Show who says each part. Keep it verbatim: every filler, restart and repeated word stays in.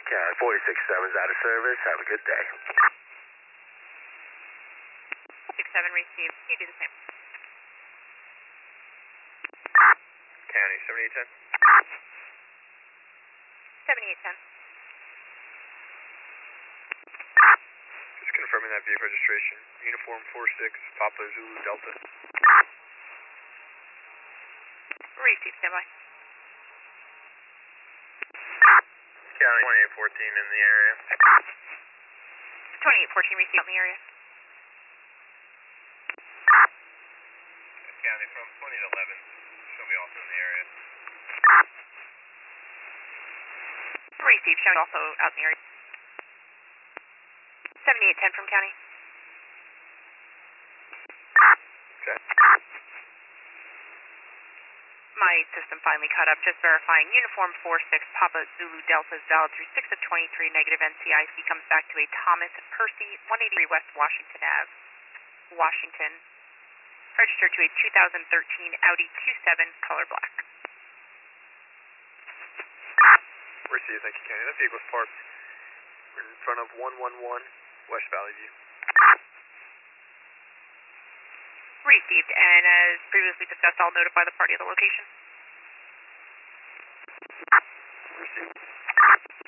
Speaker 1: Cat forty-six seven's out of service. Have a good day.
Speaker 2: six seven received. You do the same.
Speaker 3: County, seventy-eight ten.
Speaker 2: seventy-eight ten.
Speaker 3: Just confirming that vehicle registration. Uniform four six, Papa Zulu Delta.
Speaker 2: Received, standby.
Speaker 3: County, twenty-eight fourteen in the area.
Speaker 2: twenty-eight fourteen received in the area.
Speaker 3: County, from twenty to eleven. She'll be also in the area.
Speaker 2: Received, showing also out in the area. seventy-eight ten from county.
Speaker 3: Okay.
Speaker 2: My system finally caught up, just verifying. Uniform four six, Papa Zulu Delta is valid through six of twenty-three, negative N C I C comes back to a Thomas Percy, one eighty-three West Washington Avenue, Washington. Registered to a two thousand thirteen Audi Q seven, color black.
Speaker 3: Receive, thank you, County. That vehicle's parked in front of one one one West Valley View.
Speaker 2: Received, and as previously discussed, I'll notify the party of the location.
Speaker 3: Receive.